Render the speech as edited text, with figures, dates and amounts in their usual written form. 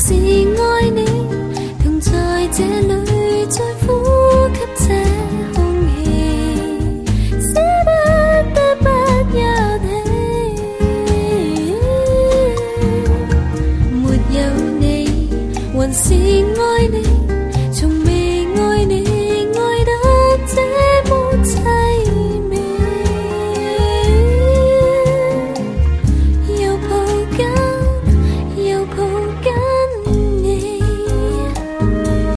是愛你，同在這裏再呼吸這空氣，捨不得不休憩。沒有你，還是愛你。